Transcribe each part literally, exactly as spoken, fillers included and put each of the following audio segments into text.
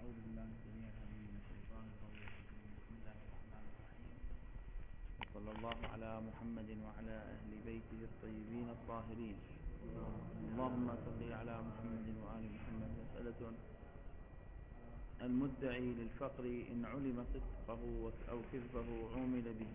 أعوذ بالله السميع العليم من الشيطان الرجيم. بسم الله الرحمن الرحيم. وصلى الله على محمد وعلى أهل بيته الطيبين الطاهرين. اللهم صل على محمد وآل محمد. مسألة: المدعي للفقر إن علم صدقه أو كذبه عومل به.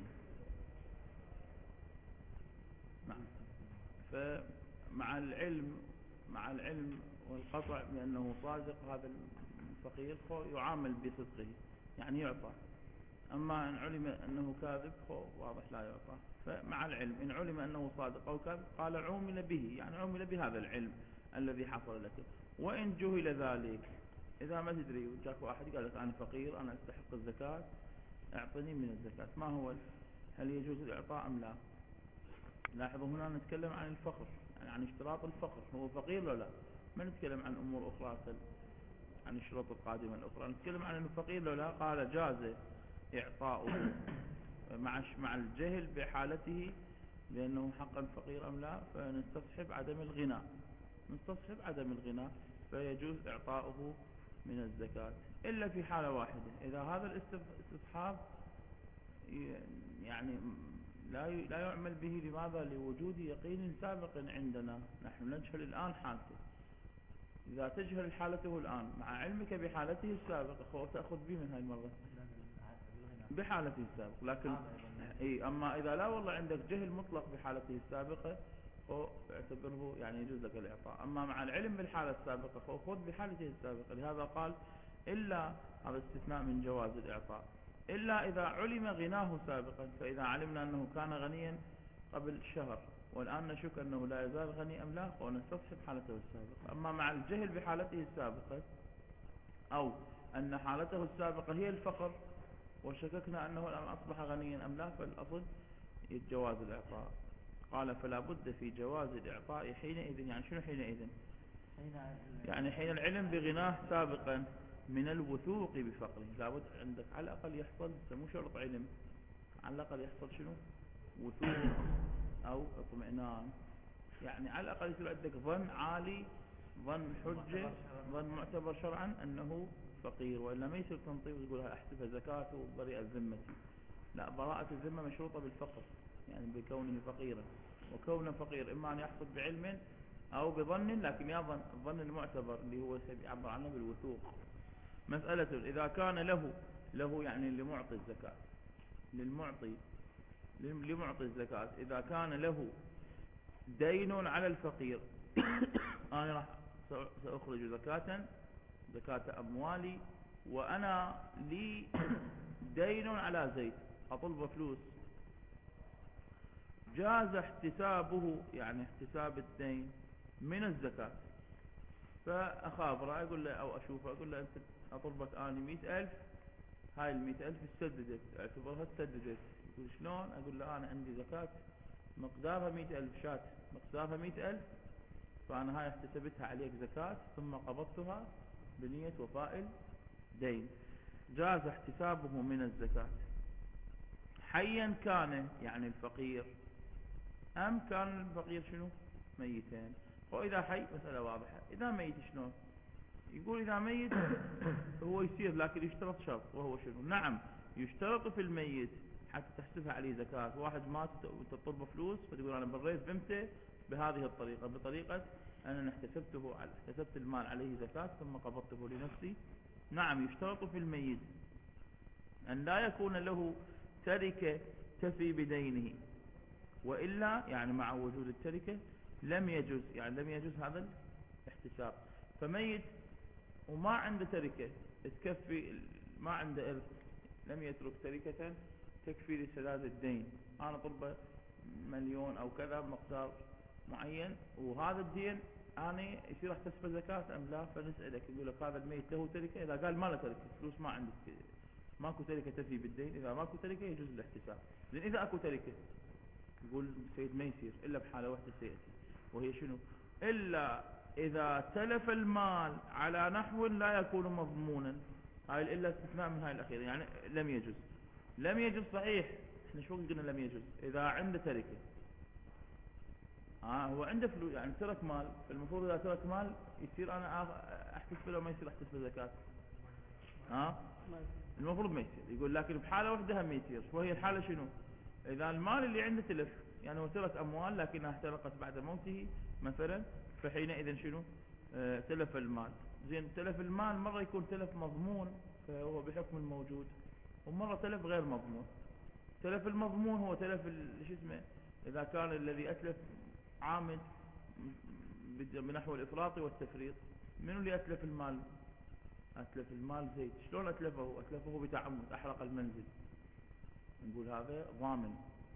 نعم. فمع العلم مع العلم والقطع بأنه صادق هذا الفقير يعامل بصدقه، يعني يعطى. أما إن علم أنه كاذب واضح لا يعطى. فمع العلم إن علم أنه صادق أو كاذب قال عومل به، يعني عومل بهذا العلم الذي حصل لك. وإن جهل ذلك، إذا ما تدري وجاك واحد قال لك أنا فقير أنا أستحق الزكاة أعطني من الزكاة، ما هو هل يجوز الإعطاء أم لا؟ لاحظوا هنا نتكلم عن الفقر، يعني عن اشتراط الفقر، هو فقير ولا لا؟ ما نتكلم عن أمور أخرى عن الشروط القادمة الأخرى، نتكلم عن الفقير لو لا. قال جاز إعطاؤه مع مع الجهل بحالته لأنه حقا فقير أم لا، فنستصحب عدم الغنى نستصحب عدم الغنى فيجوز إعطاؤه من الزكاة، إلا في حالة واحدة، إذا هذا الاستصحاب يعني لا لا يعمل به. لماذا؟ لوجود يقين سابق عندنا، نحن نجهل الآن حالته. إذا تجهل حالته الآن مع علمك بحالته السابقة خو تأخذ به من هاي المرة بحالته السابقة، لكن إيه أما إذا لا والله عندك جهل مطلق بحالته السابقة خو اعتبره يعني يجوز لك الإعطاء. أما مع العلم بالحالة السابقة خو خذ بحالته السابقة. لهذا قال إلا، هذا استثناء من جواز الإعطاء، إلا إذا علم غناه سابقا. فإذا علمنا أنه كان غنيا قبل شهر والآن نشك أنه لا يزال غني أم لا، ونستصحب حالته السابقة. أما مع الجهل بحالته السابقة أو أن حالته السابقة هي الفقر وشككنا أنه الآن أصبح غنيا أم لا، فالأصل جواز الإعطاء. قال فلا بد في جواز الإعطاء حينئذ. يعني شنو حينئذ؟ يعني حين العلم بغناه سابقا من الوثوق بفقره. لابد عندك على الأقل يحصل، مو شرط علم، على الأقل يحصل شنو؟ وثوق أو اطمئنان. يعني على الأقل يصير عندك ظن عالي، ظن حجة، ظن معتبر شرعا أنه فقير، وإلا ما يصير تنطيه وتقول أحسبها زكاته وبرئ ذمتي. لا، براءة الذمة مشروطة بالفقر، يعني بكونه فقيرا. وكونه فقير إما أن يحصل بعلم أو بظن، لكن يظن الظن المعتبر اللي هو يعبر عنه بالوثوق. مسألة: إذا كان له له يعني لمعطي الزكاة للمعطي لمعطي الزكاة إذا كان له دين على الفقير أنا راح سأخرج زكاة زكاة أموالي، وأنا لي دين على زيد أطلب فلوس. جاز احتسابه، يعني احتساب الدين من الزكاة. فأخابره أقول له أو أشوفه أقول له أنت أطلبك آني مئة ألف، هاي المئة ألف استددت، اعتبرها استددت. يقول شلون؟ أقول له أنا عندي زكاة مقدارها مئة ألف شات، مقدارها مئة ألف، فأنا هاي احتسبتها عليك زكاة ثم قبضتها بنية وفاء الدين. جاز احتسابه من الزكاة حيا كان، يعني الفقير، أم كان الفقير شنو؟ ميتين. وإذا حي مسألة واضحة. إذا ميت شلون؟ يقول إذا ميت هو يصير، لكن يشترط شرط، وهو شنو؟ نعم، يشترط في الميت حتى تحسبها عليه زكاة. واحد مات وتطلب فلوس فتقول أنا بريت ذمته بهذه الطريقة، بطريقة أنا احتسبته احتسبت المال عليه زكاة ثم قبضته لنفسي. نعم، يشترط في الميت أن لا يكون له تركة تفي بدينه، وإلا يعني مع وجود التركة لم يجوز، يعني لم يجوز هذا الاحتساب. فميت وما عنده تركة تكفي، ما عنده إرث، لم يترك تركة تكفي لسداد الدين. أنا طلبه مليون أو كذا مقدار معين، وهذا الدين أنا يصير احتسبه زكاة أم لا؟ فنسألك يقول لك هذا الميت له تركة؟ إذا قال ما له تركة، فلوس ما عندك، ماكو تركة تفي بالدين، إذا ماكو تركة يجوز الاحتساب. لأن إذا أكو تركة يقول سيد ما يصير إلا بحالة واحدة سيأتي، وهي شنو؟ إلا إذا تلف المال على نحو لا يكون مضمونا. هاي إلا استثناء من هاي الأخيرة، يعني لم يجوز. لم يجوز صحيح، احنا شو قلنا لم يجوز؟ إذا عنده تركة، آه هو عنده فلوس، يعني ترك مال، فالمفروض إذا ترك مال يصير أنا أحتسب له ما يصير أحتسب زكاة. ها المفروض ما يصير. يقول لكن بحالة واحدة هم يصير، وهي الحالة شنو؟ إذا المال اللي عنده تلف، يعني هو ترك أموال لكنها احترقت بعد موته مثلا، فحينئذ شنو؟ آه تلف المال. زين تلف المال مرة يكون تلف مضمون فهو بحكم الموجود، ومرة تلف غير مضمون. تلف المضمون هو تلف شو اسمه، إذا كان الذي أتلف عامد بنحو الإفراط والتفريط. منو اللي أتلف المال؟ أتلف المال زيد. شلون أتلفه؟ أتلفه بتعمد، أحرق المنزل. نقول هذا ضامن،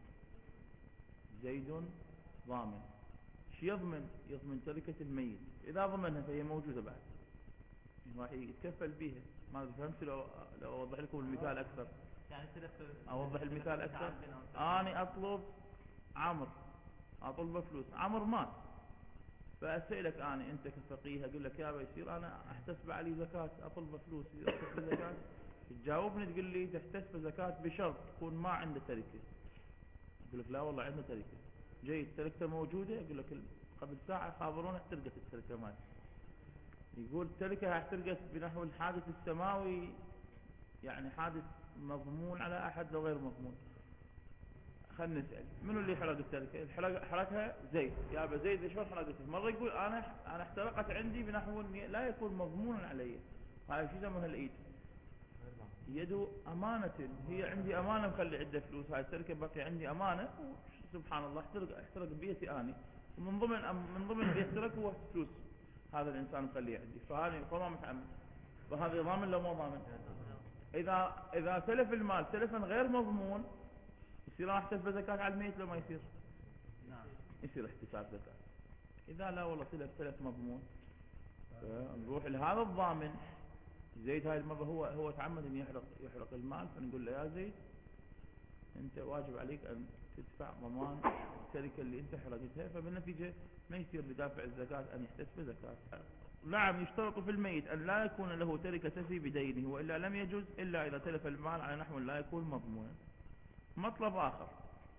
زيد ضامن. شو يضمن؟ يضمن تركة الميت. إذا ضمنها فهي موجودة بعد، راح يتكفل بيها. ما فهمت؟ لو لو أوضح لكم المثال أكثر، يعني تلف أوضح المثال أكثر. أنا أطلب عمر، أطلب فلوس، عمر مات، فأسألك أنا أنت كفقيه، أقول لك يا بيصير أنا احتسب علي زكاة، أطلب فلوس احتسب زكاة؟ تجاوبني تقول لي تحتسب زكاة بشرط تكون ما عنده تركة. أقول لك لا والله عنده تركة. جيد، تركته موجودة؟ أقول لك قبل ساعة خابرونا احترقت التركة مالي. يقول التركة احترقت بنحو الحادث السماوي، يعني حادث مضمون على أحد لو غير مضمون. خلنا نسأل منو اللي حرق التركة؟ الحرق حرقها زيد. يا أبا زيد شلون حرقتها؟ مرة يقول أنا أنا احترقت عندي بنحو لا يكون مضمونا علي. هاي شو يسمونها؟ الإيد، يد أمانة. هي عندي أمانة مخلي عدة فلوس، هاي التركة بقي عندي أمانة، سبحان الله احترق احترق بيتي أني، ومن ضمن من ضمن اللي احترق هو فلوس هذا الإنسان مخليه عندي، فهذا فما متعمد، فهذا ضامن لو مو ضامن؟ إذا إذا تلف المال تلفا غير مضمون يصير راح تلف زكاة على الميت لو ما يصير؟ نعم يصير احتساب زكاة. إذا لا والله تلف تلف مضمون، نروح لهذا الضامن. زيد هاي المرة هو هو تعمد أن يحرق يحرق المال، فنقول له يا زيد أنت واجب عليك أن تدفع ضمان التركة اللي أنت حرقتها، فبالنتيجة ما يصير بدافع الزكاة أن يحتسب زكاة. نعم يشترط في الميت أن لا يكون له تركة تفي بدينه، وإلا لم يجوز إلا إذا تلف المال على نحو لا يكون مضمونا. مطلب آخر،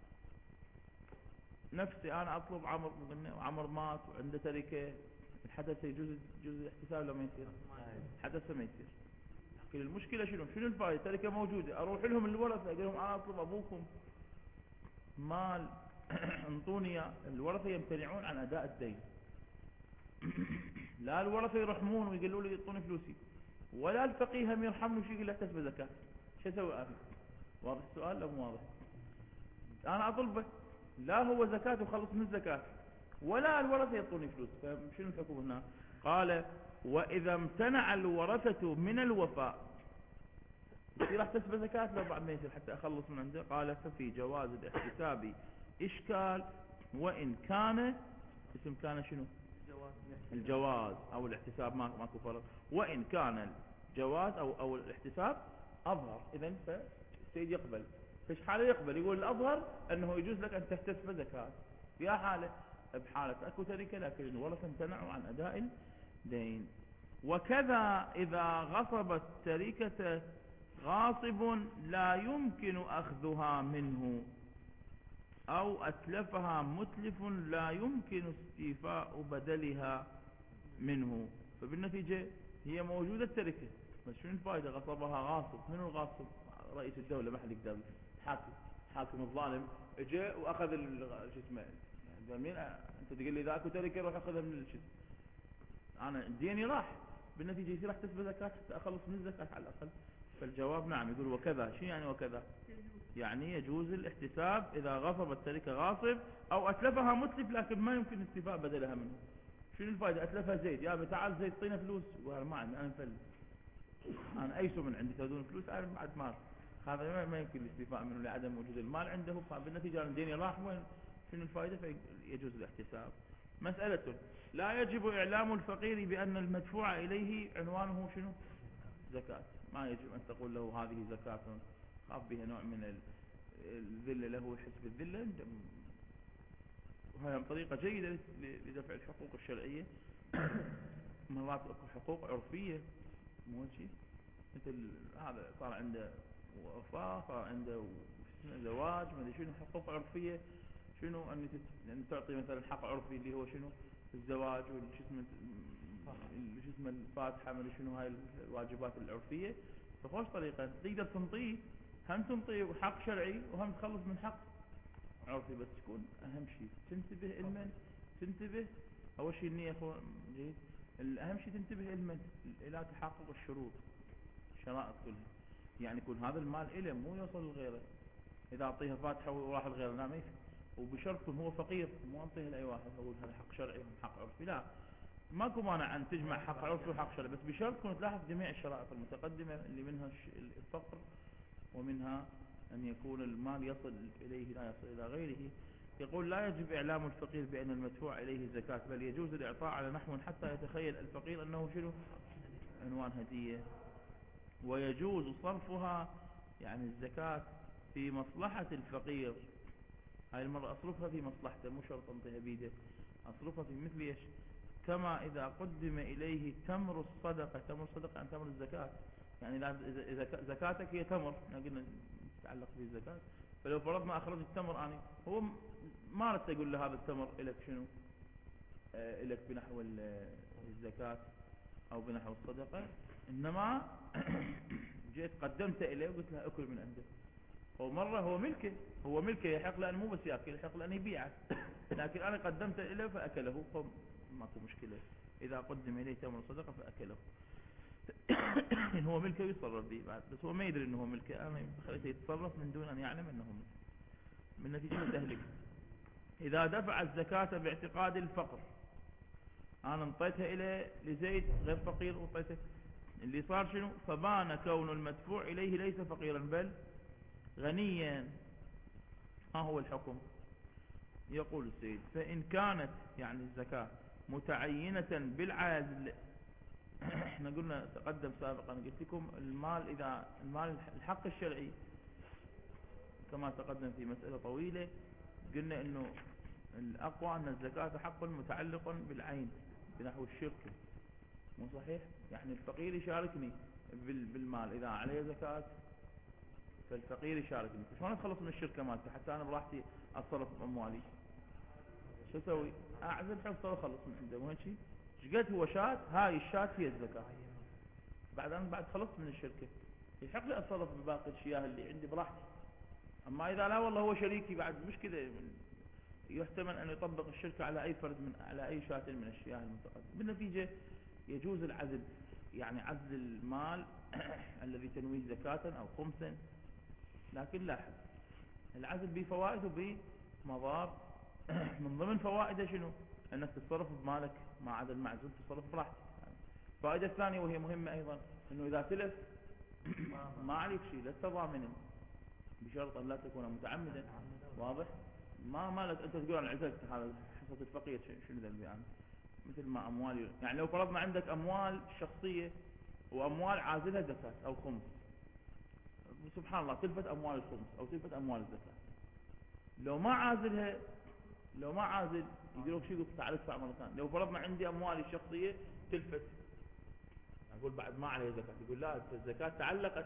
نفسي أنا أطلب عمر، عمر مات وعنده تركة، الحدث يجوز يجوز الاحتساب لما يصير؟ حدث ما يصير. لكن المشكلة شنو؟ شنو الفائدة؟ تركة موجودة، أروح لهم الورثة أقول لهم أنا أطلب أبوكم مال انطوني. الورثة يمتنعون عن أداء الدين. لا الورثة يرحمون ويقولوا لي يعطوني فلوسي، ولا الفقيه هم يرحمني وشي يقول له احتسب زكاة. شو أسوي أنا؟ واضح السؤال لو مو واضح؟ أنا أطلبه، لا هو زكاة وخلص من الزكاة، ولا الورثة يعطوني فلوس، فشنو الحكم هنا؟ قال وإذا امتنع الورثة من الوفاء يصير احتسب زكاة لو بعد ما يصير حتى أخلص من عنده؟ قال ففي جواز الاحتساب إشكال، وإن كان اسم كان شنو؟ الجواز أو الاحتساب ماكو فرق. وإن كان الجواز أو أو الاحتساب أظهر، إذن فالسيد يقبل. فيش حالة يقبل؟ يقول الأظهر أنه يجوز لك أن تحتسب زكاة. يا حالة بحالة أكو تركة لكن الورثة امتنعوا عن أداء الدين. وكذا إذا غصبت تركة غاصب لا يمكن أخذها منه، أو أتلفها متلف لا يمكن استيفاء بدلها منه، فبالنتيجة هي موجودة التركة، بس شنو الفائدة؟ غصبها غاصب. منو الغاصب؟ رئيس الدولة، ما حد يقدر. حاكم، حاكم الظالم اجى واخذ شو اسمه، مين انت تقول لي اذا اكو تركه روح اخذها من الشيء، انا ديني راح، بالنتيجه يصير احتسب زكاه حتى اخلص من الزكاه على الاقل. فالجواب نعم. يقول وكذا. شو يعني وكذا؟ يعني يجوز الاحتساب اذا غصب التركه غاصب او اتلفها متلف لكن ما يمكن استيفاء بدلها منه. شنو الفائده؟ اتلفها زيد، يا تعال زيد طينا فلوس، وانا ما عندي، انا مفلس، انا ايسو من عندي تاخذون فلوس، انا بعد مال، هذا ما يمكن الاستيفاء منه لعدم وجود المال عنده، فبالنتيجه انا ديني راح، وين شنو الفائده؟ فيجوز الاحتساب. مسألة لا يجب إعلام الفقير بأن المدفوع إليه عنوانه شنو؟ زكاة. ما يجب أن تقول له هذه زكاة خاف بها نوع من الذلة له، يحس بالذلة. وهي طريقة جيدة لدفع الحقوق الشرعية. مرات اكو حقوق عرفية مو شيء، مثل هذا صار عنده وفاة، صار عنده زواج، ما ادري شنو، حقوق عرفية. شنو ان تعطي مثلا حق عرفي اللي هو شنو؟ الزواج والشو اسمه شو اسمه الفاتحة من شنو هاي الواجبات العرفية، فخوش طريقة تقدر تنطيه، هم تنطيه حق شرعي وهم تخلص من حق عرفي، بس تكون أهم شيء تنتبه علما، تنتبه أول شيء النية جيد، الأهم شيء تنتبه علما إلى تحقق الشروط الشرائط كلها، يعني يكون هذا المال إله مو يوصل لغيره، إذا أعطيها فاتحة وراح لغيره لا ما يفهم، وبشرط يكون هو فقير مو أعطيها لأي واحد أقول هذا حق شرعي وحق عرفي، لا ماكو مانع أن تجمع حق عرفي وحق شرعي، بس بشرط تكون تلاحظ جميع الشرائط المتقدمة اللي منها الفقر، ومنها أن يكون المال يصل إليه لا يصل إلى غيره. يقول لا يجب إعلام الفقير بأن المدفوع إليه زكاة، بل يجوز الإعطاء على نحو حتى يتخيل الفقير أنه شنو عنوان هدية، ويجوز صرفها يعني الزكاة في مصلحة الفقير، هاي المرة أصرفها في مصلحته مو شرط أنطيها بيده، أصرفها في مثل إيش، كما إذا قدم إليه تمر الصدقة، تمر الصدقة عن تمر الزكاة، يعني إذا زكاتك هي تمر قلنا تتعلق به الزكاة، فلو فرضنا أخرج التمر أنا هو ما رأيت أقول له هذا التمر إلك شنو آه إلك بنحو الزكاة أو بنحو الصدقة، إنما جيت قدمت إليه وقلت له أكل من عنده، هو مرة هو ملكه، هو ملكه يحق لأنه مو بس يأكل يحق لأنه يبيعه، لكن أنا قدمت إليه فأكله، فماكو مشكلة إذا قدم إليه تمر صدقة فأكله إن هو ملكه يتصرف به بعد، بس هو ما يدري إنه هو ملكه، أنا خليته يتصرف من دون أن يعلم إنه ملكه، من نتيجة تهلك. إذا دفع الزكاة باعتقاد الفقر، أنا انطيتها إليه لزيد غير فقير وانطيته، اللي صار شنو، فبان كون المدفوع إليه ليس فقيرا بل غنيا. ما هو الحكم؟ يقول السيد فإن كانت يعني الزكاة متعينة بالعزل احنا قلنا تقدم سابقا قلت لكم المال، إذا المال الحق الشرعي كما تقدم في مسألة طويلة، قلنا انه الأقوى أن الزكاة حق متعلق بالعين بنحو الشركة، مو صحيح؟ يعني الفقير يشاركني بالمال، إذا عليه زكاة فالفقير يشاركني، فشلون أتخلص من الشركة مالته حتى أنا براحتي أتصرف بأموالي؟ شو أسوي؟ أعزل حفظه وأخلص من عنده، مو هيك؟ شقد هو شات، هاي الشات هي الزكاة، بعد أنا بعد خلصت من الشركة يحق لي أتصرف بباقي الشياه اللي عندي براحتي. أما إذا لا والله هو شريكي بعد مشكلة، يحتمل أن يطبق الشركة على أي فرد من على أي شات من الشياه المتقدمة. بالنتيجة يجوز العزل، يعني عزل المال الذي تنويه زكاة أو خمسا، لكن لاحظ العزل بفوائد وبمضار. من ضمن فوائده شنو؟ أنك تتصرف بمالك ما عدا المعزول تتصرف براحتك. الفائدة الثانية وهي مهمة أيضا، أنه إذا تلف ما عليك شيء، لا تضامن بشرط أن لا تكون متعمدا، واضح؟ ما مالك أنت تقول أنا عزلت هذا حصة الفقير شنو ذنبي أنا؟ مثل ما أموالي، يعني لو فرضنا عندك أموال شخصية وأموال عازلها زكاة أو خمس، سبحان الله تلفت أموال الخمس أو تلفت أموال الزكاة، لو ما عازلها لو ما عازل يقولوا شو، يقول تعال ادفع مرة ثانية. لو فرضنا عندي أموالي الشخصية تلفت، أقول بعد ما عليه زكاة، يقول لا الزكاة تعلقت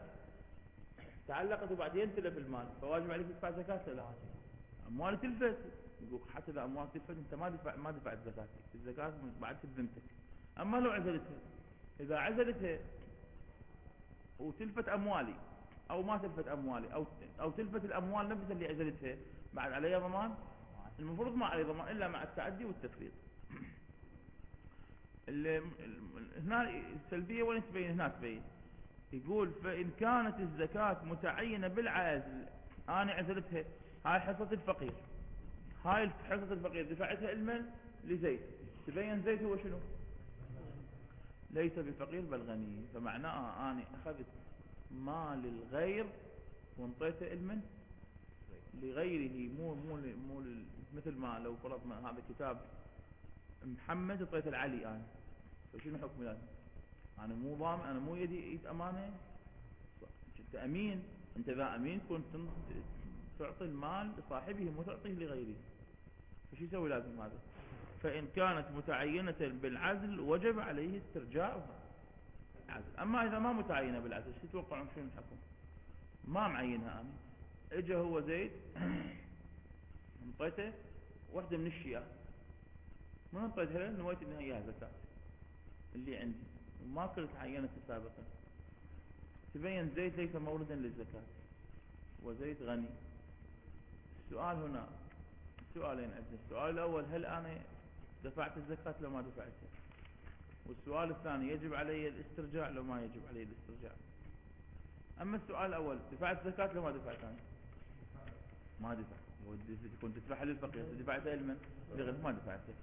تعلقت وبعدين تلف المال، فواجب عليك تدفع زكاة. لا أموالي تلفت، يقول حتى إذا أموال تلفت أنت ما دفع ما دفعت زكاتك، الزكاة بعد بذمتك. أما لو عزلتها، إذا عزلتها وتلفت أموالي أو ما تلفت أموالي أو أو تلفت الأموال نفسها اللي عزلتها، بعد عليها ضمان؟ المفروض ما عليه ضمان إلا مع التعدي والتفريط. هنا السلبية وين تبين؟ هنا تبين، يقول فإن كانت الزكاة متعينة بالعزل، أنا عزلتها، هاي حصة الفقير، هاي حصة الفقير دفعتها المن لزيد، تبين زيد هو شنو؟ ليس بفقير بل غني، فمعناها أنا أخذت مال الغير وانطيته المن لغيره، مو مو مو مثل ما لو فرضنا هذا كتاب محمد اعطيته العلي أنا، فشنو حكم لازم؟ أنا مو ضامن، أنا مو يدي ايد أمانة، أنت أمين، أنت ذا أمين كنت تعطي المال لصاحبه مو تعطيه لغيره، فشو يسوي لازم هذا؟ فإن كانت متعينة بالعزل وجب عليه استرجاعها عزل. أما إذا ما متعينة بالعزل شو تتوقعون شنو الحكم؟ ما معينها أنا، اجى هو زيد انطيته واحدة من الشياه، من انطيتها له نويت انها اياها زكاة، اللي عندي وما كنت عينته سابقا، تبين زيد ليس موردا للزكاة وزيد غني. السؤال هنا سؤالين عندنا، السؤال الأول هل أنا دفعت الزكاة لو ما دفعتها؟ والسؤال الثاني يجب علي الاسترجاع لو ما يجب علي الاسترجاع؟ أما السؤال الأول دفعت الزكاة لو ما دفعت أنا؟ ما دفعت. كنت تدفعها للفقير، دفعتها لمن؟ لغير ما دفعتها.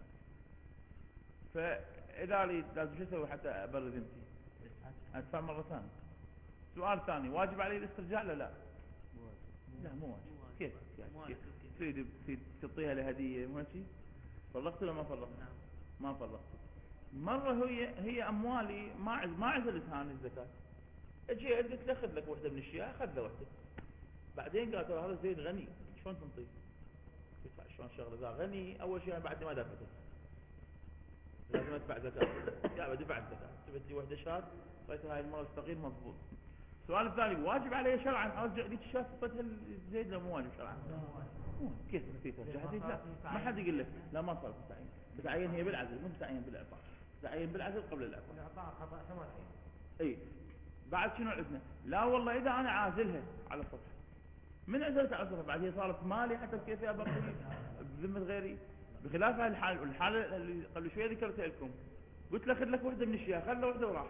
فإذا لي لازم شو أسوي حتى أبرر ذمتي؟ أدفع مرة ثانية. سؤال ثاني، واجب علي الاسترجاع لا لا؟ لا مو واجب. كيف يعني تريد تريد تعطيها لهدية مو شيء؟ فرقت ولا ما فرقت؟ ما فرقت. مرة هي هي أموالي ما عز ما عزلتها عن الزكاة، اجي قلت له خذ لك وحدة من الشياء، أخذ له وحدة. بعدين قال ترى هذا زيد غني، شلون تنطيه؟ قلت شلون شغله ذا غني؟ أول شيء بعد ما دفعته لازم أدفع زكاة. يا بدفع الزكاة، جبت لي وحدة شاة طيت هاي المرة الفقير مضبوط. السؤال الثاني، واجب علي شرعا ارجع لك الشاة طيتها زيد لا مو واجب شرعا؟ كيف في ترجع حديث؟ لا ما حد يقول لك لا ما صار بتعين، بتعين هي بالعزل مو بتعين بالإعطاء، بتعين بالعزل قبل الإعطاء. الإعطاء خطأ ثم العين. اي بعد شنو عندنا؟ لا والله إذا أنا عازلها على السطح، من عزلت على السطح بعد هي صارت مالي حتى كيف أبقي بذمة غيري، بخلاف هالحال. والحالة اللي قبل شوية ذكرتها لكم، قلت له خذ لك وحدة من الشياه، خذ له وحدة وراح.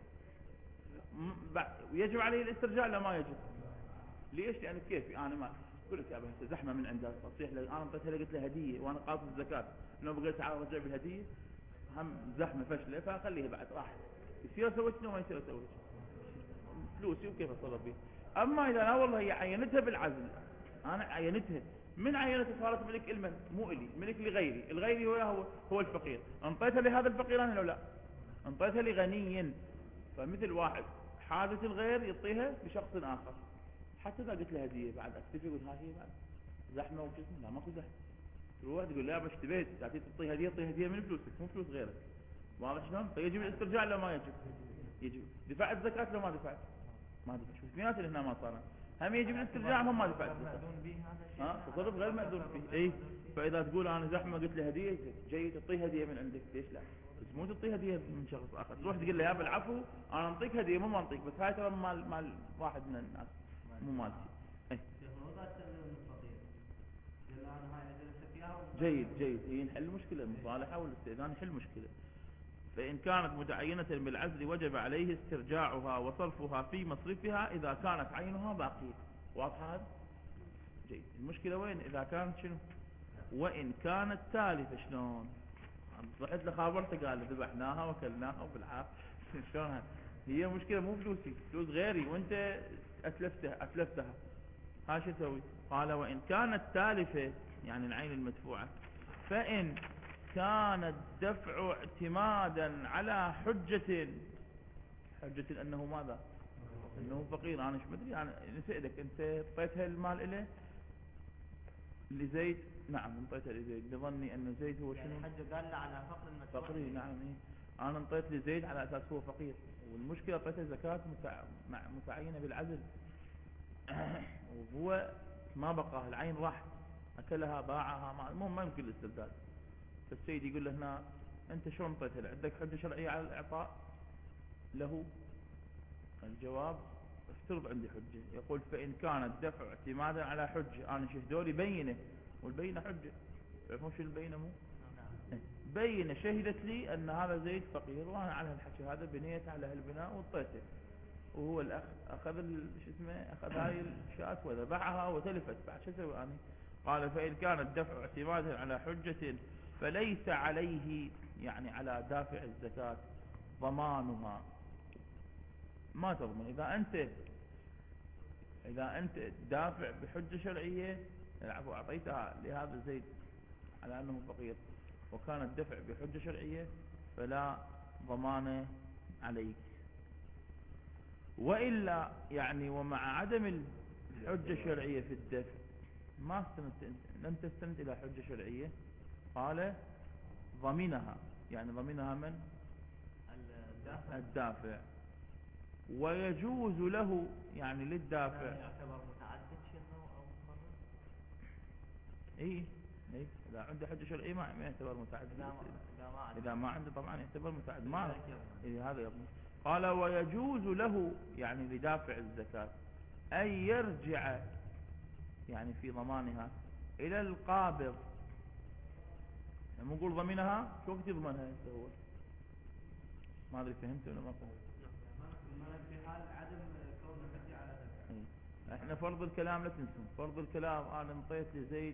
ويجب عليه الاسترجاع لا ما يجب؟ ليش؟ لأنه كيف أنا ما قلت يا أبا زحمة من عندها تصيح لي، أنا انطيتها له قلت له هدية وأنا قاصد الزكاة، لو بقيت تعال رجع بالهدية هم زحمة فشلة، فأخليها بعد راح يصير سويت شنو ما يصير سويت فلوسي وكيف أتصرف بيه. أما إذا لا والله هي عينتها بالعزل، أنا عينتها من عينتها صارت ملك المن مو إلي، ملك لغيري، الغيري هو هو, هو الفقير، انطيتها لهذا الفقير أنا لو لا انطيتها لغني، فمثل واحد حاجة الغير يعطيها لشخص آخر. حتى إذا قلت له هدية بعد أكتفي يقول هاي هي بعد زحمة وجسم، لا ماكو زحمة. تروح تقول لا باش اشتبهت تعطيه تعطيه هدية، تعطيه هدية من فلوسك مو فلوس غيرك. واضح شلون؟ فيجب الاسترجاع ولا ما يجب؟ يجب. دفعت زكاة لو ما دفعت؟ ما دفعت. شوف اثنينات اللي هنا ما صار، هم يجب الاسترجاع هم ما دفعت زكاة. ها تصرف غير مأذون فيه. اي فإذا تقول أنا زحمة قلت له هدية، جاي تعطيه هدية من عندك، ليش لا؟ بس مو تعطيه هدية من شخص آخر، تروح تقول له يا بالعفو أنا أنطيك هدية مو ما أنطيك، بس هاي ترى مال مال واحد من الناس مو مالتي. اي جيد جيد، هي نحل مشكلة المصالحة والاستئذان يحل مشكلة. فإن كانت متعينة بالعزل وجب عليه استرجاعها وصرفها في مصرفها إذا كانت عينها باقية. واضحة هذا؟ جيد. المشكلة وين؟ إذا كانت شنو؟ وإن كانت تالفة. شلون؟ رحت لخابرته قال ذبحناها وكلناها وبالعاف شلون؟ هي مشكلة مو فلوسي، فلوس غيري وانت أتلفتها أتلفتها ها شو تسوي؟ قال وإن كانت تالفة يعني العين المدفوعة، فإن كان الدفع اعتمادا على حجة، حجة أنه ماذا؟ أنه فقير. أنا شو مدري، أنا نسألك أنت اعطيتها المال إليه لزيد؟ نعم انطيتها لزيد لظني أن زيد هو شنو؟ يعني حجة قال على فقر المدفوع فقير. نعم إيه؟ أنا انطيت لزيد على أساس هو فقير، والمشكلة اعطيته زكاة متع... متعينة بالعزل وهو ما بقى، العين راح أكلها باعها، المهم ما يمكن الاستبدال. فالسيد يقول له هنا أنت شو انطيتها له؟ عندك حجة شرعية على الإعطاء له؟ الجواب افترض عندي حجة. يقول فإن كان الدفع اعتمادا على حجة، أنا شهدوا لي بينة، والبينة حجة، تعرفون شو البينة مو؟ بينة شهدت لي أن هذا زيد فقير وأنا على الحكي هذا بنيت على هالبناء وانطيته، وهو الأخ أخذ شو اسمه أخذ هاي الشاة وذبحها وتلفت، بعد شو أسوي أنا؟ قال فإن كان الدفع اعتمادا على حجة فليس عليه يعني على دافع الزكاة ضمانها، ما تضمن. إذا أنت إذا أنت دافع بحجة شرعية، العفو أعطيتها لهذا زيد على أنه فقير وكان الدفع بحجة شرعية فلا ضمان عليك. وإلا يعني ومع عدم الحجة الشرعية في الدفع ما استند، لم تستند إلى حجة شرعية، قال ضمنها، يعني ضمنها من؟ الدافع, الدافع. ويجوز له يعني للدافع يعتبر متعدد شنو أو مرة؟ إيه اي اذا عنده حجه شرعيه ما ما يعتبر متعدد. إذا ما إذا ما عنده. اذا ما عنده طبعا يعتبر متعدد. ما إيه هذا يضمن. قال ويجوز له يعني لدافع الزكاه ان يرجع يعني في ضمانها الى القابض. يعني نقول ضمنها شو وقت يضمنها انت هو؟ ما ادري فهمت ولا ما فهمت؟ في حال عدم كون الحجة على زكاة. احنا فرض الكلام لا تنسون، فرض الكلام انا انطيت لزيد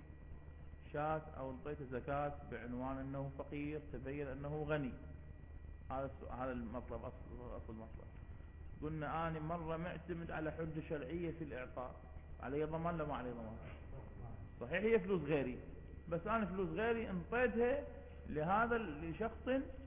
شاة او انطيته زكاة بعنوان انه فقير تبين انه غني. هذا هذا المطلب اصل اصل المطلب. قلنا انا مرة معتمد على حجة شرعية في الاعطاء، علي ضمان لا ما علي ضمان؟ صحيح هي فلوس غيري، بس انا فلوس غيري انطيتها لهذا لشخص،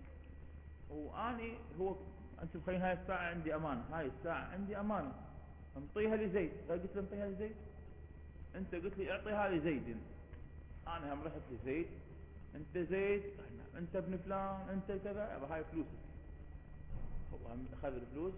واني هو انت بخير هاي الساعة عندي امانة، هاي الساعة عندي امانة انطيها لزيد. قلت له انطيها لزيد، انت قلت لي اعطيها لزيد، انا هم رحت لزيد، انت زيد انت ابن فلان انت كذا، هاي فلوسك. هو هم اخذ الفلوس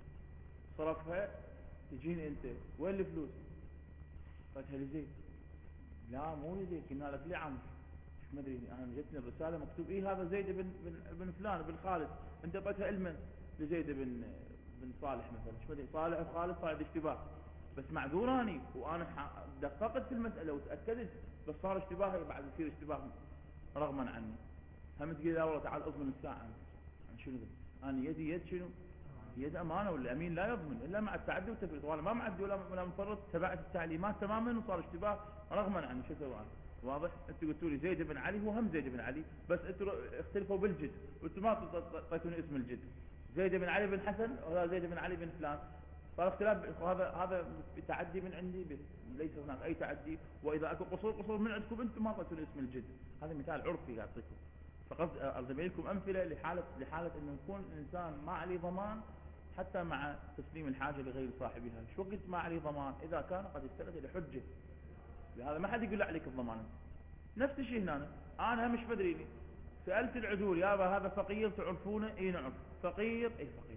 صرفها، تجيني انت وين الفلوس؟ قلتها لزيد. لا مو لزيد، قلنا لك ليه عم مش مدري، انا جتني الرساله مكتوب ايه هذا زيد بن بن بن فلان بن خالد، انت اعطيتها لمن؟ لزيد بن بن صالح مثلا، مش مدري صالح وخالد صار اشتباه، بس معذور اني وانا دققت في المساله وتاكدت، بس صار اشتباه بعد يصير اشتباه رغما عني. هم تقول لا والله تعال اضمن الساعه انت. شنو ذا؟ انا يدي يد شنو؟ يد امانه، والامين لا يضمن الا مع التعدي والتفريط، وانا ما معدي ولا ولا مفرط، تبعت التعليمات تماما وصار اشتباه رغما عني. شو اسوي انا؟ واضح؟ انت قلتوا لي زيد بن علي، هو هم زيد بن علي، بس انتوا اختلفوا بالجد، وانتوا ما اعطيتوني اسم الجد. زيد بن علي بن حسن ولا زيد بن علي بن فلان، صار اختلاف. هذا هذا تعدي من عندي، ليس هناك اي تعدي، واذا اكو قصور قصور من عندكم انتم ما اعطيتوني اسم الجد. هذا مثال عرفي اعطيكم، فقصد ارجم لكم امثله لحاله لحاله انه يكون الانسان ما عليه ضمان حتى مع تسليم الحاجه لغير صاحبها. شو وقت ما عليه ضمان؟ اذا كان قد استند الى حجه، لهذا ما حد يقول عليك الضمان. نفس الشيء هنا، انا مش بدري لي سالت العدول يابا هذا فقير تعرفونه؟ اي نعرف فقير، اي فقير،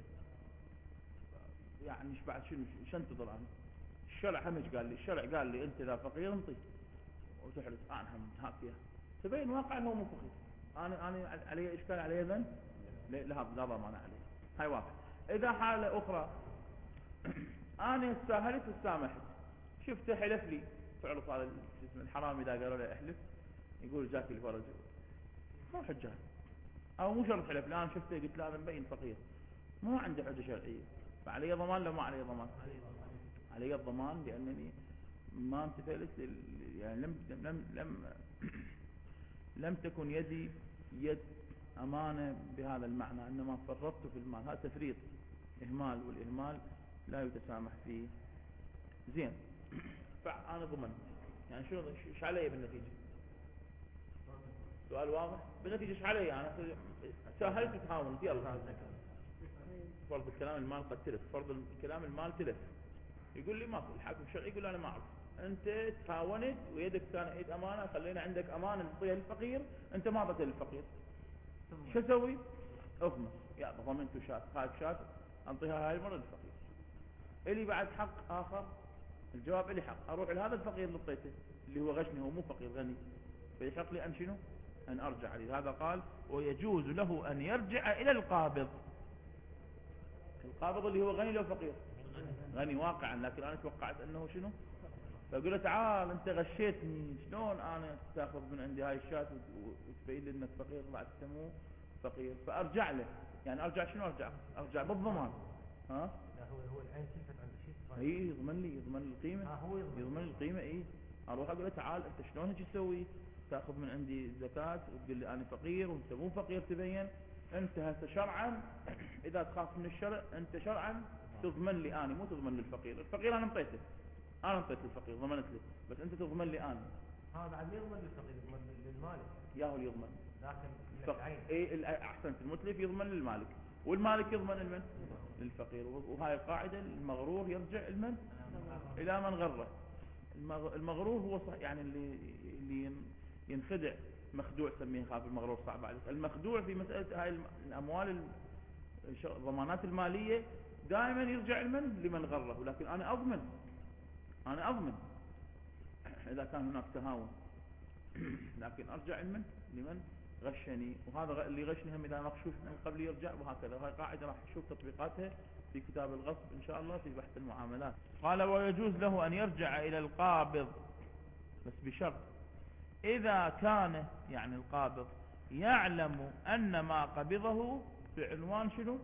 يعني ايش بعد شنو شو انتظر انا؟ الشرع همش قال لي، الشرع قال لي انت اذا فقير انطي وتحرز، انا هم هاك اياه تبين واقع انه مو فقير، انا انا علي اشكال علي ذنب؟ لا لا ضمان عليه، هاي واقع. اذا حاله اخرى انا تساهلت وسامحت، شفته حلف لي، تعرف هذا اسم الحرام اذا قالوا له احلف يقول جاك الفرج، مو حجه، او مو شرط حلف، الان شفته قلت له هذا مبين فقير، مو عنده حجه شرعيه، فعلي ضمان لا ما علي ضمان؟ علي الضمان، لانني ما امتثلت يعني لم لم لم لم تكن يدي يد امانه بهذا المعنى، انما فرطت في المال، هذا تفريط اهمال، والاهمال لا يتسامح فيه. زين فانا ضمنت، يعني شنو ايش علي بالنتيجه؟ سؤال واضح؟ بالنتيجه ايش علي؟ انا ساهلت وتهاونت، يلا فرض الكلام المال قد تلف، فرض الكلام المال تلف، يقول لي ماكو، الحاكم الشرعي يقول انا ما اعرف، انت تهاونت ويدك كان ايد امانه، خلينا عندك امانه نعطيها للفقير، انت ما اعطيتها للفقير، شو اسوي؟ اضمن، يا ضمنت شات، هاي شات انطيها هاي المره للفقير. الي بعد حق اخر، الجواب الي حق، اروح لهذا الفقير اللي اعطيته اللي هو غشني، هو مو فقير غني، فيحق لي ان شنو؟ ان ارجع عليه. هذا قال ويجوز له ان يرجع الى القابض. القابض اللي هو غني لو فقير؟ غني واقعا، لكن انا توقعت انه شنو؟ فاقول له تعال انت غشيتني، شلون انا تاخذ من عندي هاي الشات وتبين لي انك فقير بعد مو فقير؟ فارجع له، يعني ارجع شنو؟ ارجع ارجع بالضمان. ها لا هو هو العين تلفت عند شيء، اي يضمن لي، يضمن القيمه. اه هو يضمن, يضمن القيمه. اي اروح اقول له تعال انت شلون هيك تسوي؟ تاخذ من عندي زكاه وتقول لي انا فقير وانت مو فقير، تبين انت هسه شرعا اذا تخاف من الشرع انت شرعا تضمن لي انا، مو تضمن للفقير. الفقير انا انطيته، انا انطيت للفقير ضمنت له، بس انت تضمن لي انا. هذا بعد يضمن للفقير، يضمن للمالك، يا هو اللي يضمن، لكن العين اي احسنت، المتلف يضمن للمالك، والمالك يضمن لمن؟ للفقير. وهاي القاعده المغرور يرجع لمن؟ الى من غره. المغرور هو صح يعني اللي اللي ينخدع، مخدوع سميه، خاف المغرور صعب عليك. المخدوع في مساله هاي الاموال الضمانات الماليه دائما يرجع لمن؟ لمن غره، ولكن انا اضمن، انا اضمن اذا كان هناك تهاون. لكن أرجع لمن لمن غشني، وهذا اللي غشني هم إذا مغشوش من قبل يرجع، وهكذا. هاي قاعدة راح نشوف تطبيقاتها في كتاب الغصب إن شاء الله في بحث المعاملات. قال ويجوز له أن يرجع إلى القابض بس بشرط إذا كان يعني القابض يعلم أن ما قبضه بعنوان شنو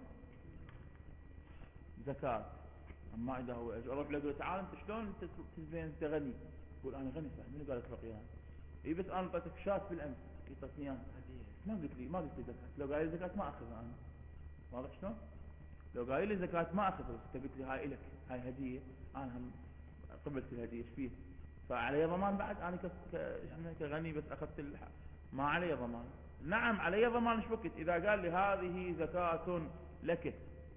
زكاة. أما إذا هو أروح له أقول تعال أنت شلون تزين أنت غني، يقول أنا غني صح، من قال لك فقير؟ إيه بس أنا أعطيتك شات بالأمس أعطيتني إياها ما قلت لي ما قلت لي زكاة، لو قال لي زكاة ما أخذها أنا. واضح شلون؟ لو قال لي زكاة ما أخذها، بس أنت قلت لي هاي إلك هاي هدية، أنا هم قبلت الهدية إيش فيه؟ فعلي ضمان بعد أنا كغني بس أخذت الح... ما علي ضمان. نعم علي ضمان. إيش وقت إذا قال لي هذه زكاة لك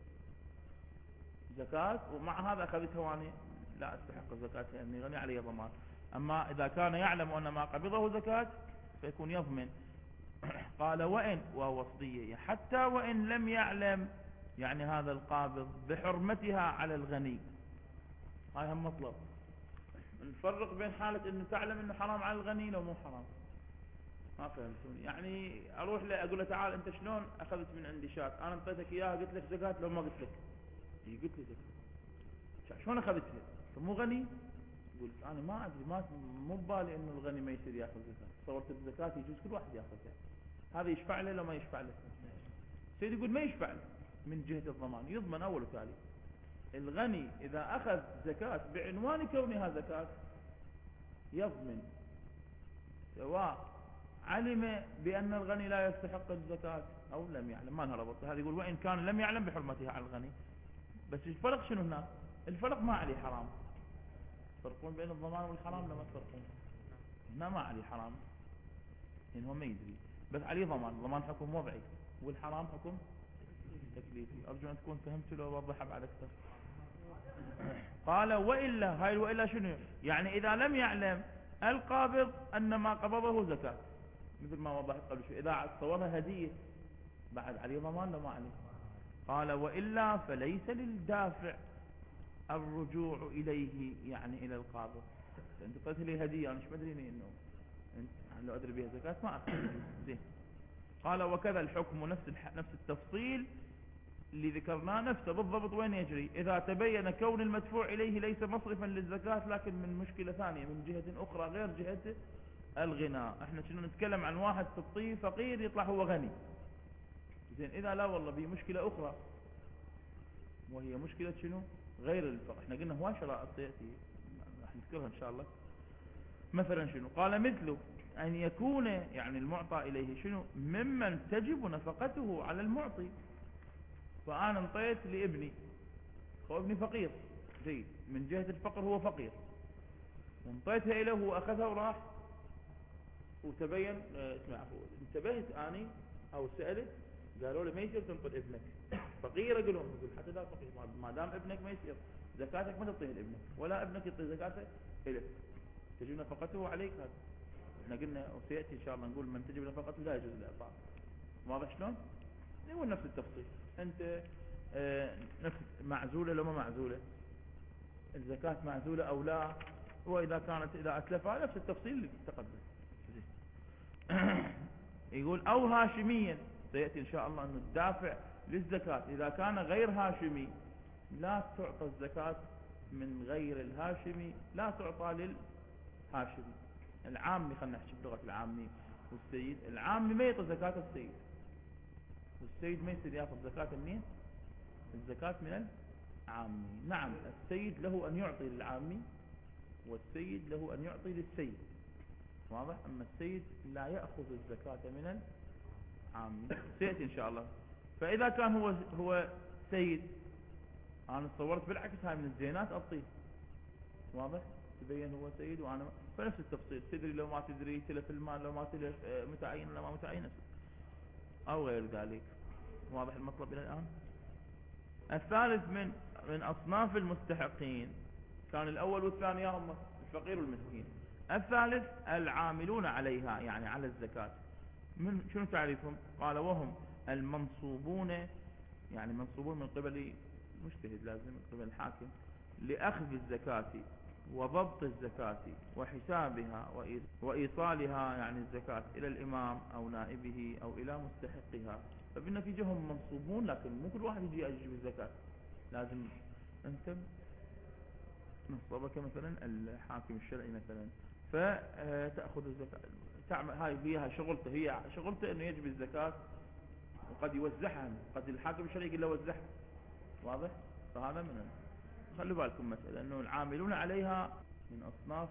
زكاة ومع هذا أخذتها وأنا لا أستحق الزكاة لأني غني علي ضمان. أما إذا كان يعلم أن ما قبضه زكاة فيكون يضمن. قال وإن ووصية حتى وإن لم يعلم يعني هذا القابض بحرمتها على الغني. هاي هم مطلب نفرق بين حالة انه تعلم انه حرام على الغني لو مو حرام. ما فهمتوني؟ يعني اروح له اقول له تعال انت شلون اخذت من عندي شات، انا انطيتك اياها قلت لك زكاة لو ما قلت لك؟ هي قلت لي زكاة شلون اخذتها؟ انت مو غني؟ يقول انا ما ادري، ما مو ببالي انه الغني ما يصير ياخذ زكاة، صورت الزكاة يجوز كل واحد ياخذها. هذا يشفع له لو ما يشفع له؟ سيد يقول ما يشفع له من جهة الضمان، يضمن اول وتالي. الغني إذا أخذ زكاة بعنوان كونها زكاة يضمن، سواء علم بأن الغني لا يستحق الزكاة أو لم يعلم. ما نربط هذا. يقول وإن كان لم يعلم بحرمتها على الغني. بس الفرق شنو هنا؟ الفرق ما عليه حرام. تفرقون بين الضمان والحرام لما تفرقون؟ هنا ما عليه حرام لأنه هو ما يدري، بس عليه ضمان. الضمان حكم وضعي والحرام حكم تكليفي. أرجو أن تكون فهمت لو أوضحها بعد أكثر. قال وإلا، هاي وإلا شنو يعني؟ إذا لم يعلم القابض أن ما قبضه زكاة، مثل ما وضحت قبل شوي، إذا صورها هدية بعد عليه ضمان لو ما عليه. قال وإلا فليس للدافع الرجوع إليه يعني إلى القابض. أنت قلت لي هدية أنا مش مدري إنه أنت لو أدري بها زكاة ما أخذ زين. قال وكذا الحكم نفس نفس التفصيل اللي ذكرناه نفسه بالضبط. وين يجري؟ إذا تبين كون المدفوع إليه ليس مصرفا للزكاة لكن من مشكلة ثانية من جهة أخرى غير جهة الغناء. احنا كنا نتكلم عن واحد في الطيب فقير يطلع هو غني زين. إذا لا والله به مشكلة أخرى وهي مشكلة شنو؟ غير الفقر. احنا قلنا هو شرائط سيأتي راح نذكرها إن شاء الله. مثلا شنو؟ قال مثله أن يكون يعني المعطى إليه شنو؟ ممن تجب نفقته على المعطي. فأنا انطيت لابني، هو ابني فقير جيد، من جهة الفقر هو فقير، وانطيتها إليه وأخذها وراح وتبين اه اسمع انتبهت أني أو سألت قالوا لي ما يصير تنطي ابنك فقير. أقول لهم يقول حتى لا فقير ما دام ابنك ما يصير زكاتك ما تعطيه لابنك ولا ابنك يعطي زكاته إليه، تجب نفقته عليك. هذا احنا قلنا وسيأتي إن شاء الله نقول من تجب نفقته لا يجوز الإعطاء. واضح شلون؟ هو نفس التفصيل. أنت اه نفس معزولة لو ما معزولة، الزكاة معزولة أو لا، وإذا كانت إذا أتلفها نفس التفصيل اللي تقدم. يقول أو هاشميا، سيأتي إن شاء الله أنه الدافع للزكاة إذا كان غير هاشمي لا تعطى الزكاة من غير الهاشمي، لا تعطى للهاشمي. العامي خلنا نحكي بلغة العامي والسيد. العامي ما يعطي زكاة السيد، والسيد ما يصير ياخذ زكاة منين؟ الزكاة من العامي. نعم السيد له أن يعطي للعامي والسيد له أن يعطي للسيد. واضح؟ أما السيد لا يأخذ الزكاة من العامي. سيأتي إن شاء الله. فإذا كان هو هو سيد، أنا تصورت بالعكس هاي من الزينات أعطيه. واضح؟ تبين هو سيد وأنا فنفس التفصيل. تدري لو ما تدري، تلف المال لو ما تلف، متعين لو ما متعين أو غير ذلك. واضح المطلب إلى الآن؟ الثالث من من أصناف المستحقين، كان الأول والثاني هم الفقير والمسكين. الثالث العاملون عليها يعني على الزكاة. من شنو تعريفهم؟ قال وهم المنصوبون، يعني منصوبون من قبل مجتهد لازم من قبل الحاكم لأخذ الزكاة وضبط الزكاة وحسابها وإيصالها يعني الزكاة إلى الإمام أو نائبه أو إلى مستحقها. فبالنتيجة هم منصوبون، لكن مو كل واحد يجي يجيب الزكاة. لازم أنت نصبك مثلا الحاكم الشرعي مثلا فتأخذ الزكاة، تعمل هاي فيها شغلته، هي شغلته أنه يجب الزكاة وقد يوزعها، قد الحاكم الشرعي يقول له وزعها. واضح؟ فهذا من خلوا بالكم مسألة أنه العاملون عليها من أصناف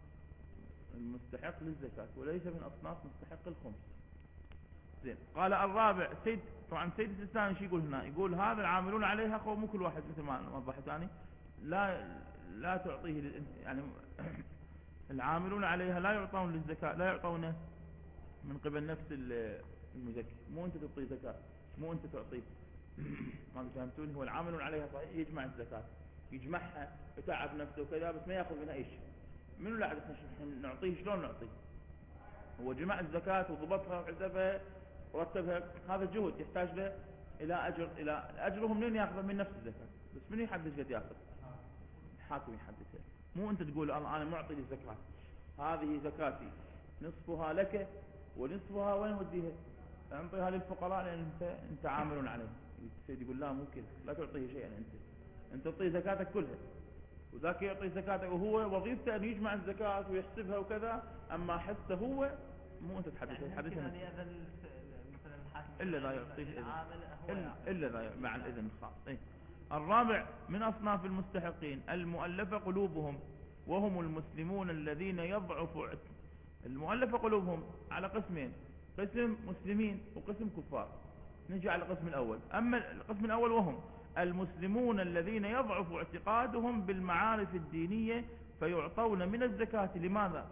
المستحق للزكاة وليس من أصناف مستحق الخمس. زين. قال الرابع سيد، طبعا سيد السيستاني شو يقول هنا؟ يقول هذا العاملون عليها خو مو كل واحد مثل ما وضحت ثاني لا لا تعطيه يعني العاملون عليها لا يعطون للزكاة، لا يعطون من قبل نفس المزكي. مو أنت تعطيه زكاة، مو أنت تعطيه ما فهمتوني؟ هو العاملون عليها صحيح يجمع الزكاة، يجمعها يتعب نفسه وكذا، بس ما يأخذ منها إيش. منو لا عرفنا نعطيه؟ شلون نعطيه؟ هو جمع الزكاة وضبطها وحسبها ورتبها، هذا جهد يحتاج له إلى أجر، إلى أجرهم منين يأخذ؟ من نفس الزكاة. بس من يحدد قد يأخذ؟ الحاكم يحددها. مو أنت تقول أنا معطي للزكاة، هذه زكاتي نصفها لك ونصفها وين وديها؟ أنطيها للفقراء لأن أنت أنت عامل عليه. السيد يقول لا مو كذا، لا تعطيه شيئا أنت أنت تعطيه زكاتك كلها، وذاك يعطي زكاته وهو وظيفته أن يجمع الزكاة ويحسبها وكذا، أما حسه هو مو أنت تحدثه. يعني تحدثه ممكن أن يأذن مثلا الحاكم إلا لا يعطيه إذن، إلا, إلا لا مع الإذن الخاص. إيه؟ الرابع من أصناف المستحقين المؤلفة قلوبهم وهم المسلمون الذين يضعف. المؤلفة قلوبهم على قسمين، قسم مسلمين وقسم كفار. نجي على القسم الأول. أما القسم الأول وهم المسلمون الذين يضعف اعتقادهم بالمعارف الدينية فيعطون من الزكاة. لماذا؟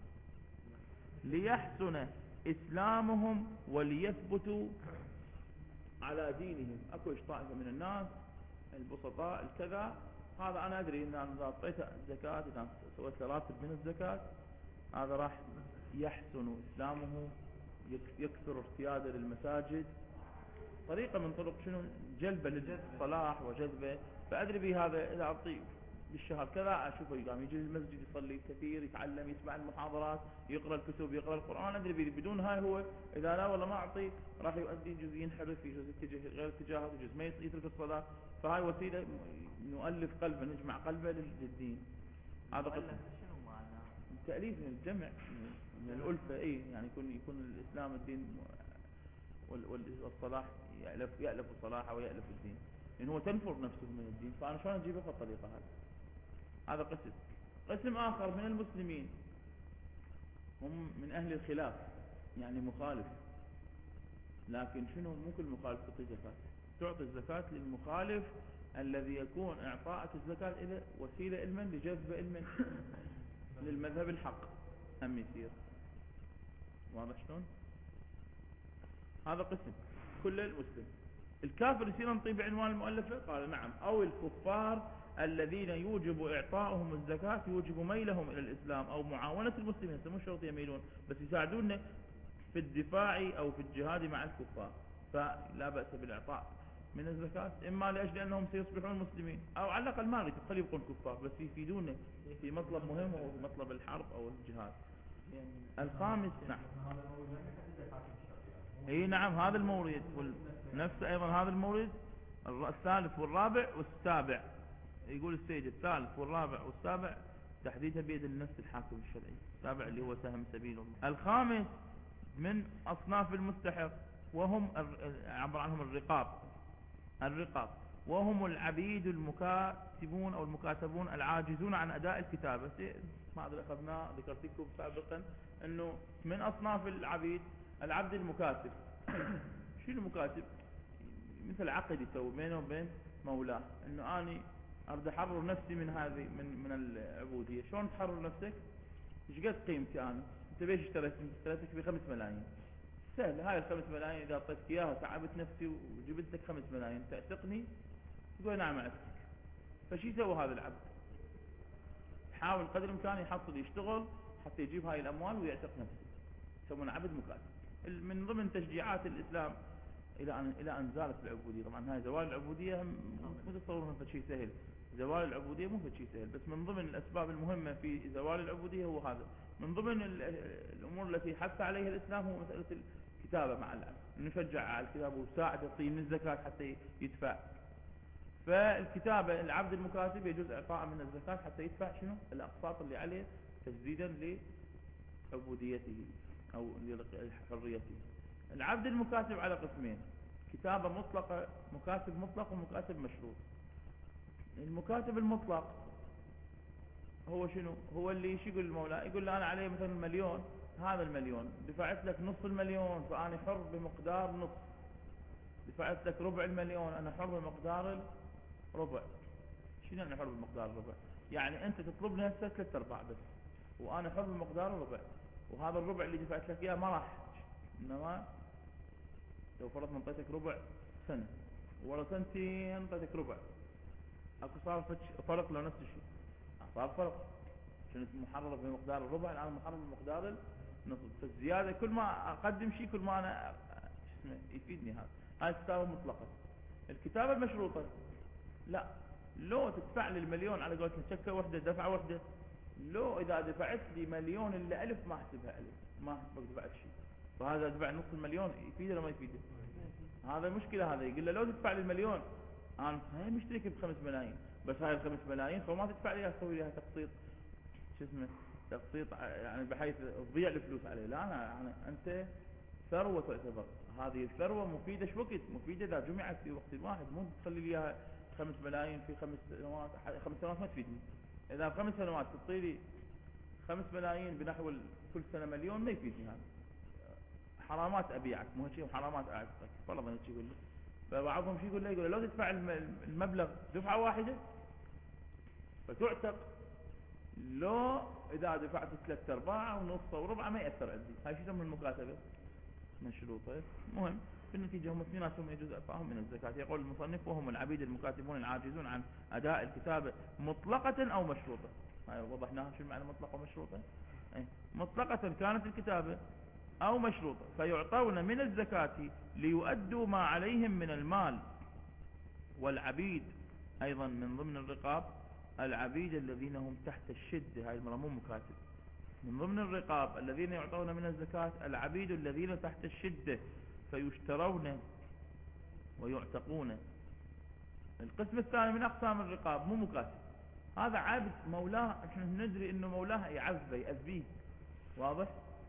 ليحسن إسلامهم وليثبتوا على دينهم. أكو طائفة من الناس البسطاء الكذا، هذا أنا أدري إن أنا إذا أعطيت الزكاة، إذا سويت راتب من الزكاة، هذا راح يحسن إسلامه، يكثر ارتياده للمساجد، طريقة من طرق شنو؟ جلبة للصلاح وجذبه. فأدري به هذا إذا أعطيه بالشهر كذا أشوفه يقام يجي المسجد يصلي كثير، يتعلم، يسمع المحاضرات، يقرأ الكتب، يقرأ القرآن. أدري به بدون هاي هو إذا لا والله ما أعطيه راح يؤدي جزء ينحرف في جزء اتجاه غير اتجاهه، وجزء ما يترك الصلاة. فهاي وسيلة نؤلف قلبه، نجمع قلبه للدين. هذا قسم تأليف من الجمع من الألفة. إيه يعني يكون يكون الإسلام الدين والصلاح يألف يألف الصلاح ويألف الدين، لأنه هو تنفر نفسه من الدين. فأنا شلون أجيبه بالطريقة هذه؟ هذا قسم. قسم آخر من المسلمين هم من أهل الخلاف، يعني مخالف، لكن شنو؟ مو كل مخالف تعطي زكاة. تعطي الزكاة للمخالف الذي يكون إعطاءك الزكاة إلى وسيلة علما لجذب علما للمذهب الحق أم يصير. واضح شلون؟ هذا قسم كل المسلم. الكافر يصير نطيب بعنوان المؤلفة؟ قال نعم. أو الكفار الذين يوجب إعطاؤهم الزكاة يوجب ميلهم إلى الإسلام أو معاونة المسلمين. مو شرط يميلون، بس يساعدون في الدفاع أو في الجهاد مع الكفار، فلا بأس بالإعطاء من الزكاة، إما لأجل أنهم سيصبحون مسلمين، أو على الأقل ما يخلي يبقون كفار بس يفيدون في مطلب مهم وهو مطلب الحرب أو الجهاد. الخامس نعم اي نعم هذا المورد، نفس ايضا هذا المورد الثالث والرابع والسابع. يقول السيد الثالث والرابع والسابع تحديدها بيد النفس الحاكم الشرعي. السابع اللي هو سهم سبيل الله. الخامس من اصناف المستحق وهم عبر عنهم الرقاب. الرقاب وهم العبيد المكاتبون او المكاتبون العاجزون عن اداء الكتابة. ما ادري اخذنا ذكرت لكم سابقا انه من اصناف العبيد العبد المكاتب. شنو المكاتب؟ مثل عقد يسوي بينه وبين مولاه، انه اني اريد احرر نفسي من هذه من من العبوديه. شلون تحرر نفسك؟ ايش قد قيمتي انا؟ انت ليش اشتريت؟ اشتريتك بخمس ملايين. سهل، هاي الخمس ملايين اذا اعطيتك اياها تعبت نفسي وجبت لك خمس ملايين، تعتقني؟ تقول نعم اعتقك. فشي يسوي هذا العبد؟ يحاول قدر الامكان يحصل يشتغل حتى يجيب هاي الاموال ويعتق نفسه. يسمونه عبد مكاتب. من ضمن تشجيعات الاسلام الى ان الى ان زالت العبوديه. طبعا هاي زوال العبوديه مو تتصورون فشي سهل، زوال العبودية مو شيء سهل، بس من ضمن الأسباب المهمة في زوال العبودية هو هذا. من ضمن الأمور التي حث عليها الإسلام هو مسألة الكتابة مع العبد، نشجع على الكتابة وساعد يعطيه من الزكاة حتى يدفع. فالكتابة العبد المكاتب يجوز إعطاء من الزكاة حتى يدفع شنو الأقساط اللي عليه تجديدا لعبوديته أو لحريته. العبد المكاتب على قسمين: كتابة مطلقة، مكاتب مطلق، ومكاتب مشروط. المكاتب المطلق هو شنو؟ هو اللي ايش يقول المولى؟ يقول له انا علي مثلا مليون، هذا المليون دفعت لك نصف المليون فانا حر بمقدار نصف، دفعت لك ربع المليون انا حر بمقدار الربع. شنو انا حر بمقدار الربع؟ يعني انت تطلب لي هسه ثلاث ارباع بس، وانا حر بمقدار الربع، وهذا الربع اللي دفعت لك اياه ما راح، انما لو فرضنا انطيتك ربع سنه ورا سنتين انطيتك ربع، اكو صار فرق لو نفس الشيء؟ صار فرق، كنت محرر بمقدار الربع الان محرر بمقدار النصف. فالزياده كل ما اقدم شيء كل ما انا اسمه يفيدني. هذا هاي الكتابه المطلقه. الكتابه المشروطه لا، لو تدفع لي المليون على قولتنا شكه واحده دفعه واحده، لو اذا دفعت لي مليون الا الف ما احسبها الف، ما احسبك دفعت شيء. فهذا دفع نص المليون يفيده ولا ما يفيده؟ هذا مشكله. هذا يقول له لو تدفع لي المليون انا هاي مشترك بخمس ملايين، بس هاي الخمس ملايين فما تدفع لي اسوي لها تقسيط، شو اسمه تقسيط يعني بحيث تضيع الفلوس عليه. لا انا يعني انت ثروه تعتبر، هذه الثروه مفيده. ايش وقت مفيده؟ اذا جمعت في وقت واحد، مو تخلي لي اياها خمس ملايين في خمس سنوات. خمس سنوات ما تفيدني. اذا بخمس سنوات تعطي لي خمس ملايين بنحو كل سنه مليون ما يفيدني. هذا حرامات ابيعك، مو شيء حرامات اعتقك فرضا شيء يقول له. فبعضهم شو يقول له؟ يقول له لو تدفع المبلغ دفعه واحده فتعتق، لو اذا دفعت ثلاث ارباع ونص وربع ما ياثر عندي. هاي شو يسمى المكاتبه مشروطه. مهم في النتيجه هم اثنيناتهم يجوز اعطائهم من الزكاه. يقول المصنف: وهم العبيد المكاتبون العاجزون عن اداء الكتابه مطلقه او مشروطه. هاي وضحناها شو المعنى مطلقه ومشروطه. اي مطلقه كانت الكتابه او مشروطه فيعطون من الزكاه ليؤدوا ما عليهم من المال. والعبيد ايضا من ضمن الرقاب العبيد الذين هم تحت الشدة. هاي المرة مو مكاتب. من ضمن الرقاب الذين يعطون من الزكاة العبيد الذين تحت الشدة فيشترون ويعتقون. القسم الثاني من أقسام الرقاب مو مكاتب، هذا عبد مولاه، احنا ندري انه مولاه يعذبه يأذيه، واضح؟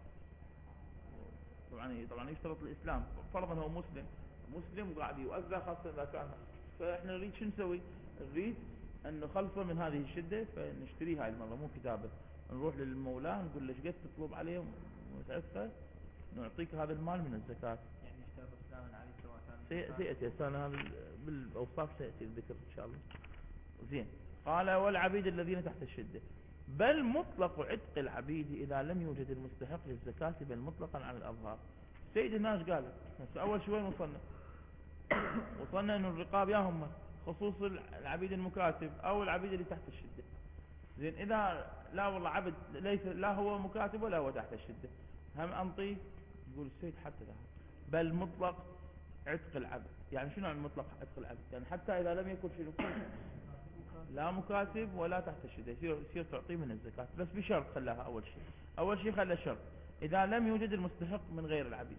طبعا طبعا يشترط الإسلام. فرضا هو مسلم مسلم وقاعد يؤذى، خاصة إذا كان، فاحنا نريد شو نسوي؟ نريد أن نخلصه من هذه الشدة، فنشتريه هاي المرة مو كتابة. نروح للمولاه نقول له ايش قد تطلب عليه وسعتها، نعطيك هذا المال من الزكاة. يعني اشترط الإسلام عليه سواء كان سيأتي أسانا هذا بالأوصاف سيأتي الذكر إن شاء الله. زين. قال: والعبيد الذين تحت الشدة. بل مطلق عتق العبيد إذا لم يوجد المستحق للزكاة بل مطلقا على الأظهار. سيد الناس قال أول شوي وصلنا وصلنا أن الرقاب يا هم خصوص العبيد المكاتب أو العبيد اللي تحت الشدة. زين. إذا لا والله عبد ليس لا هو مكاتب ولا هو تحت الشدة، هم أنطيه؟ يقول السيد حتى لا، بل مطلق عتق العبد. يعني شنو يعني مطلق عتق العبد؟ يعني حتى إذا لم يكن شنو لا مكاتب ولا تحت الشدة يصير يصير تعطيه من الزكاة، بس بشرط خلاها. أول شيء أول شيء خلى شرط: إذا لم يوجد المستحق من غير العبيد.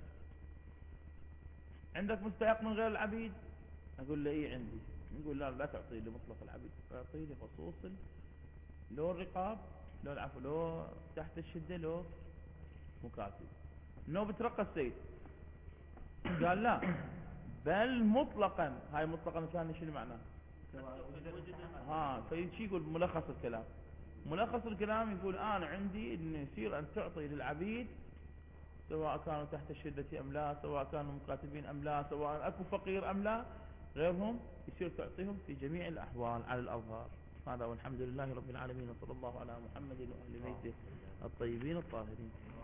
عندك مستحق من غير العبيد؟ أقول له إيه عندي. نقول لا لا تعطيه لمطلق العبيد، تعطيه لخصوص لو الرقاب، لو العفو لو تحت الشدة، لو مكاتب. انه بترقى السيد قال لا بل مطلقا. هاي مطلقا كان شنو معناه؟ ها فيجي يقول ملخص الكلام. ملخص الكلام يقول انا عندي انه يصير ان تعطي للعبيد سواء كانوا تحت الشدة ام لا، سواء كانوا مكاتبين ام لا، سواء اكو فقير ام لا، غيرهم يصير تعطيهم في جميع الاحوال على الاظهار. هذا والحمد لله رب العالمين، وصلى الله على محمد وأهل بيته الطيبين الطاهرين.